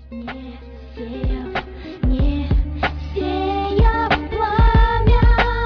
Не сеяв, не сеяв пламя.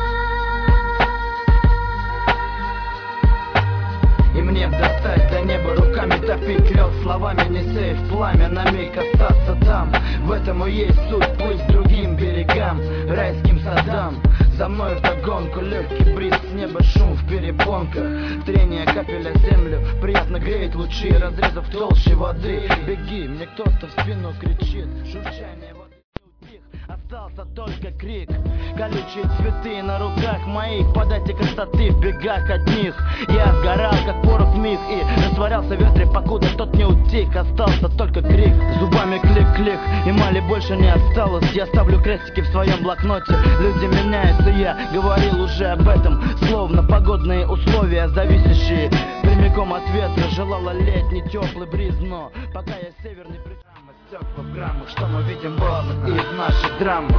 И мне достать до неба руками, топить лед словами, не сеяв пламя, на миг остаться там. В этом и есть суть, плыть к другим берегам, райским садам. За мной вдогонку легкий бриз с неба, шум в перепонках, трение капель о землю, приятно греет лучи, разрезав толще воды. Беги, мне кто-то в спину кричит, журчание воды утих, остался только крик. Колючие цветы на руках моих, подайте красоты в бегах от них. Я сгорал, как порох миг, и растворялся в ветре, покуда тот не утих. Остался только крик, зубами клик-клик, эмали больше не осталось. Я ставлю крестики в своем блокноте, люди меняются, я говорил уже об этом. Словно погодные условия, зависящие прямиком от ветра. Желала летний теплый бриз, но пока я северный причем стекла в граммах, что мы видим в из наших драмах.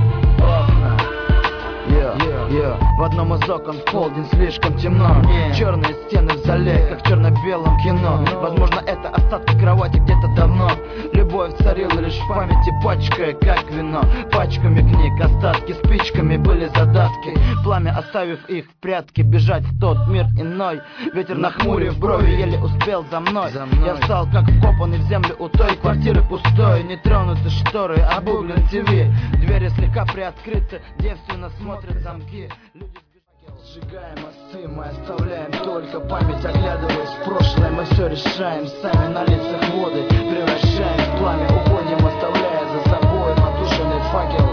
В одном из окон в полдень слишком темно, черные стены в зале, как в черно-белом кино. Возможно, это остатки кровати где-то давно. Любовь царила лишь в памяти, пачкая как вино. Пачками книг, остатки спичками были задатки. Пламя, оставив их в прятки, бежать в тот мир иной. Ветер нахмурив брови, еле успел за мной. Я встал как вкопанный в землю у той квартиры пустой. Не тронуты шторы, обуглен ТВ. Двери слегка приоткрыты, девственно смотрят замки. Люди сжигаем мосты, мы оставляем только память. Оглядываясь в прошлое, мы все решаем сами. На лицах воды превращаем в пламя. Уходим, оставляя за собой потушенный факел.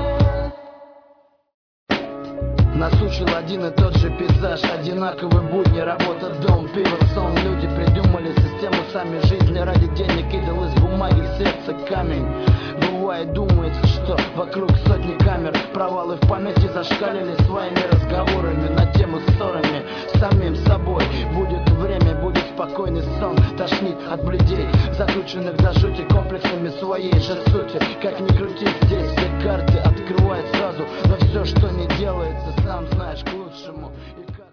Нас учил один и тот же пейзаж, одинаковые будни, работа, дом, пиво, сон. Люди придумали систему сами жизни ради денег, идол из бумаги, сердце камень. Бывает, думается, что вокруг сотни камер. Провалы в памяти зашкалили своими разговорами на тему ссорами с самим собой. Будет время, будет спокойный сон. Тошнит от бледей, закрученных до жути комплексами своей же сути. Как ни крути, здесь все карты открывают сразу, но все, что не делается, сам знаешь, к лучшему. И как...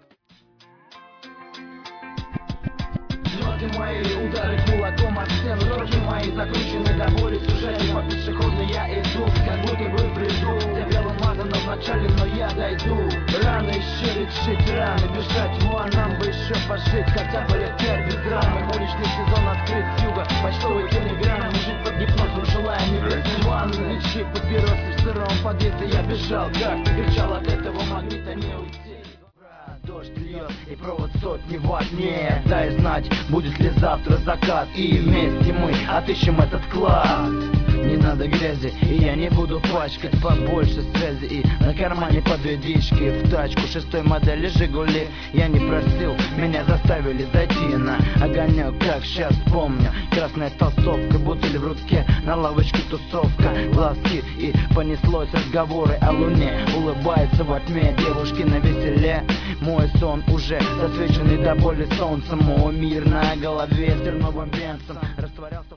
Ноги мои, удары кулаком от стен, руки мои закручены до боли. Сюжеты по пешеходной я иду, как будто бы в бреду. Где белым мазано вначале, но я дойду. Раны еще лечить, раны бежать вон. Нам бы еще пожить, хотя бы лет 5 без драмы. Уличный сезон открыт с юга, почтовый телеграмм. Жить под гипнозом, желая небесной ванны. Лечи папиросы в сыром подъезде, я бежал, как кричал, от этого магнита не уйти. Дождь льет и провод сотни ватт. Не дай знать, будет ли завтра закат, и вместе мы отыщем этот клад. Не надо грязи, и я не буду пачкать. Побольше связи и на кармане по 2 дички. В тачку 6-й модели Жигули. Я не просил, меня заставили зайти на огонек, как сейчас помню. Красная толстовка, бутыль в руке, на лавочке тусовка, глазки, и понеслось разговоры о луне. Улыбается во тьме девушки на веселе. Мой сон уже засвеченный до боли солнцем. Мой мир на голове с терновым венцем растворялся.